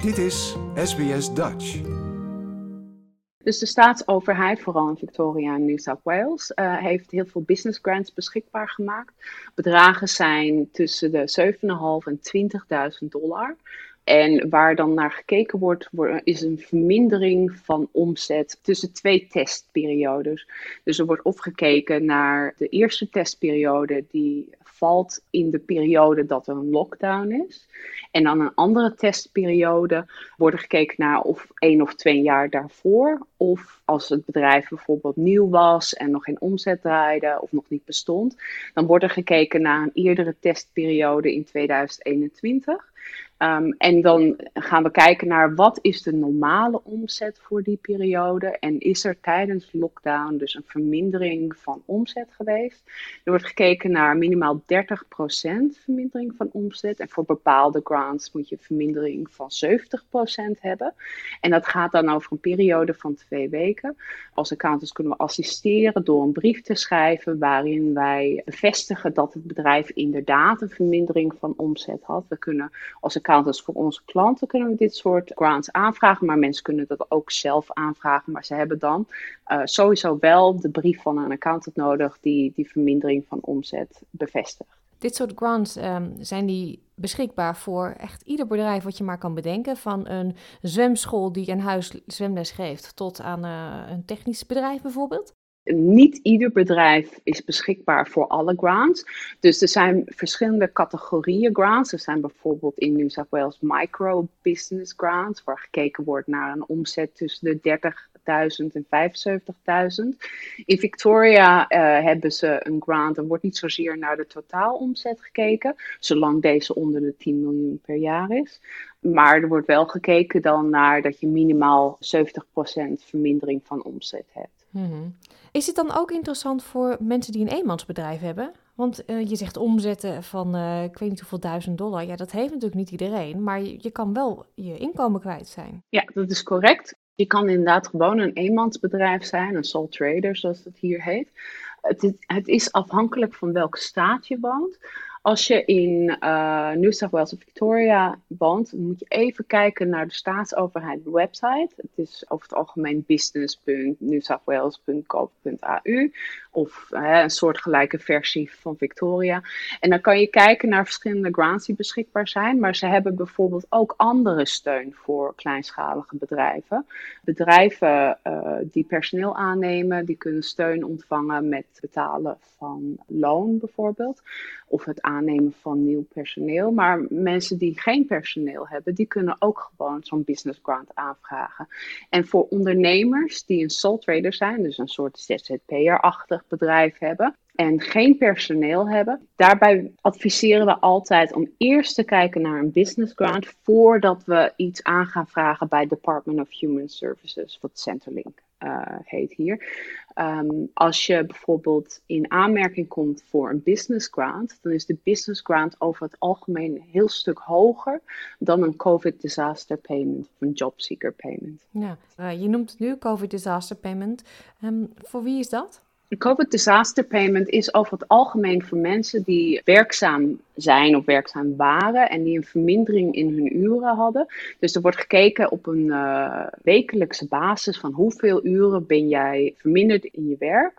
Dit is SBS Dutch. Dus de staatsoverheid, vooral in Victoria en New South Wales, heeft heel veel business grants beschikbaar gemaakt. Bedragen zijn tussen de $7.500 en $20.000. En waar dan naar gekeken wordt, is een vermindering van omzet tussen 2 testperiodes. Dus er wordt of gekeken naar de eerste testperiode, die valt in de periode dat er een lockdown is. En dan een andere testperiode wordt er gekeken naar of 1 of 2 jaar daarvoor. Of als het bedrijf bijvoorbeeld nieuw was en nog geen omzet draaide of nog niet bestond. Dan wordt er gekeken naar een eerdere testperiode in 2021. En dan gaan we kijken naar wat is de normale omzet voor die periode. En is er tijdens lockdown dus een vermindering van omzet geweest. Er wordt gekeken naar minimaal 30% vermindering van omzet. En voor bepaalde grants moet je een vermindering van 70% hebben. En dat gaat dan over een periode van 2 weken. Als accountants kunnen we assisteren door een brief te schrijven waarin wij bevestigen dat het bedrijf inderdaad een vermindering van omzet had. We kunnen als accountants voor onze klanten kunnen we dit soort grants aanvragen, maar mensen kunnen dat ook zelf aanvragen. Maar ze hebben dan sowieso wel de brief van een accountant nodig die vermindering van omzet bevestigt. Dit soort grants, zijn die beschikbaar voor echt ieder bedrijf wat je maar kan bedenken? Van een zwemschool die een huis zwemles geeft tot aan een technisch bedrijf bijvoorbeeld? Niet ieder bedrijf is beschikbaar voor alle grants. Dus er zijn verschillende categorieën grants. Er zijn bijvoorbeeld in New South Wales micro-business grants, waar gekeken wordt naar een omzet tussen de $30.000 en $75.000. In Victoria hebben ze een grant, er wordt niet zozeer naar de totaalomzet gekeken, zolang deze onder de 10 miljoen per jaar is. Maar er wordt wel gekeken dan naar dat je minimaal 70% vermindering van omzet hebt. Mm-hmm. Is het dan ook interessant voor mensen die een eenmansbedrijf hebben? Want je zegt omzetten van ik weet niet hoeveel $1.000. Ja, dat heeft natuurlijk niet iedereen, maar je kan wel je inkomen kwijt zijn. Ja, dat is correct. Je kan inderdaad gewoon een eenmansbedrijf zijn, een sole trader zoals dat hier heet. Het is afhankelijk van welke staat je woont. Als je in New South Wales of Victoria woont, dan moet je even kijken naar de staatsoverheid website. Het is over het algemeen business.newsouthwales.gov.au of een soortgelijke versie van Victoria. En dan kan je kijken naar verschillende grants die beschikbaar zijn, maar ze hebben bijvoorbeeld ook andere steun voor kleinschalige bedrijven. Bedrijven die personeel aannemen, die kunnen steun ontvangen met het betalen van loon bijvoorbeeld, of het aannemen van nieuw personeel. Maar mensen die geen personeel hebben, die kunnen ook gewoon zo'n business grant aanvragen. En voor ondernemers die een sole trader zijn, dus een soort ZZP'er-achtig bedrijf hebben en geen personeel hebben, daarbij adviseren we altijd om eerst te kijken naar een business grant voordat we iets aan gaan vragen bij Department of Human Services, wat Centrelink heet hier. Als je bijvoorbeeld in aanmerking komt voor een business grant, dan is de business grant over het algemeen een heel stuk hoger dan een COVID disaster payment of een job seeker payment. Ja, je noemt het nu COVID disaster payment. Voor wie is dat? De COVID disaster payment is over het algemeen voor mensen die werkzaam zijn of werkzaam waren en die een vermindering in hun uren hadden. Dus er wordt gekeken op een wekelijkse basis van hoeveel uren ben jij verminderd in je werk.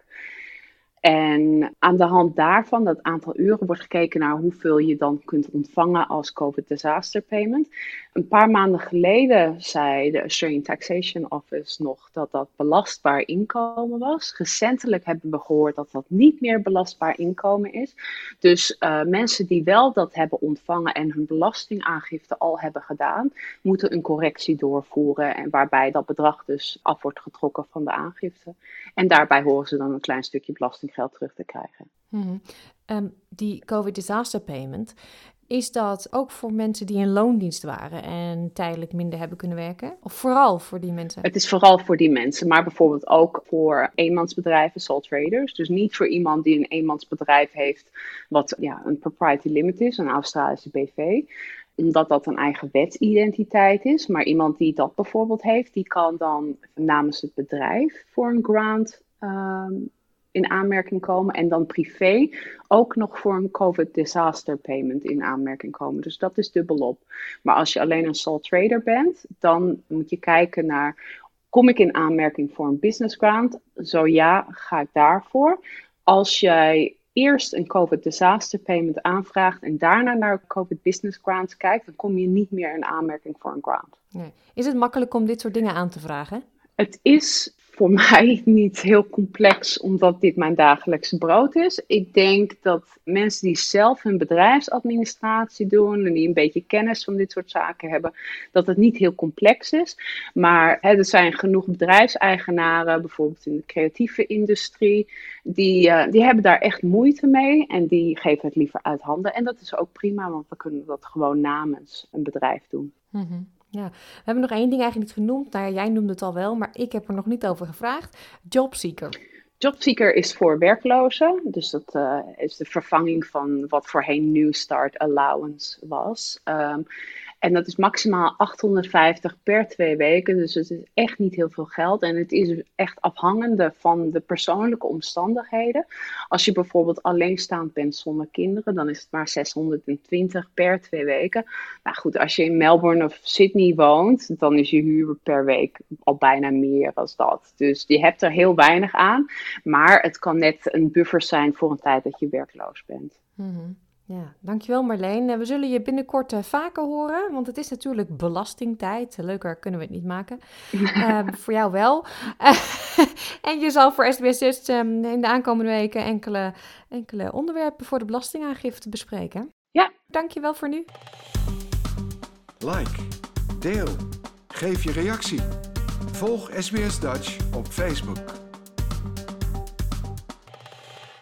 En aan de hand daarvan, dat aantal uren, wordt gekeken naar hoeveel je dan kunt ontvangen als COVID disaster payment. Een paar maanden geleden zei de Australian Taxation Office nog dat dat belastbaar inkomen was. Recentelijk hebben we gehoord dat dat niet meer belastbaar inkomen is. Dus mensen die wel dat hebben ontvangen en hun belastingaangifte al hebben gedaan, moeten een correctie doorvoeren en waarbij dat bedrag dus af wordt getrokken van de aangifte. En daarbij horen ze dan een klein stukje belastinggeld terug te krijgen. Mm-hmm. Die COVID disaster payment, is dat ook voor mensen die in loondienst waren en tijdelijk minder hebben kunnen werken? Of vooral voor die mensen? Het is vooral voor die mensen, maar bijvoorbeeld ook voor eenmansbedrijven, sole traders. Dus niet voor iemand die een eenmansbedrijf heeft wat een propriety limit is, een Australische BV. Omdat dat een eigen wetsidentiteit is. Maar iemand die dat bijvoorbeeld heeft, die kan dan namens het bedrijf voor een grant in aanmerking komen. En dan privé ook nog voor een COVID disaster payment in aanmerking komen. Dus dat is dubbelop. Maar als je alleen een sole trader bent, dan moet je kijken naar, kom ik in aanmerking voor een business grant? Zo ja, ga ik daarvoor. Als jij eerst een COVID disaster payment aanvraagt en daarna naar COVID business grants kijkt, dan kom je niet meer in aanmerking voor een grant. Nee. Is het makkelijk om dit soort dingen aan te vragen? Het is voor mij niet heel complex, omdat dit mijn dagelijkse brood is. Ik denk dat mensen die zelf hun bedrijfsadministratie doen en die een beetje kennis van dit soort zaken hebben, dat het niet heel complex is. Maar er zijn genoeg bedrijfseigenaren, bijvoorbeeld in de creatieve industrie, die hebben daar echt moeite mee en die geven het liever uit handen. En dat is ook prima, want we kunnen dat gewoon namens een bedrijf doen. Mm-hmm. Ja, we hebben nog één ding eigenlijk niet genoemd. Nou ja, jij noemde het al wel, maar ik heb er nog niet over gevraagd. Jobseeker. Jobseeker is voor werklozen. Dus dat is de vervanging van wat voorheen New Start Allowance was. En dat is maximaal $850 per 2 weken. Dus het is echt niet heel veel geld. En het is echt afhangende van de persoonlijke omstandigheden. Als je bijvoorbeeld alleenstaand bent zonder kinderen, dan is het maar $620 per 2 weken. Nou goed, als je in Melbourne of Sydney woont, dan is je huur per week al bijna meer dan dat. Dus je hebt er heel weinig aan. Maar het kan net een buffer zijn voor een tijd dat je werkloos bent. Mm-hmm. Ja, dankjewel Marleen. We zullen je binnenkort vaker horen, want het is natuurlijk belastingtijd. Leuker kunnen we het niet maken. Voor jou wel. En je zal voor SBS Dutch in de aankomende weken enkele onderwerpen voor de belastingaangifte bespreken. Ja. Dankjewel voor nu. Like, deel, geef je reactie. Volg SBS Dutch op Facebook.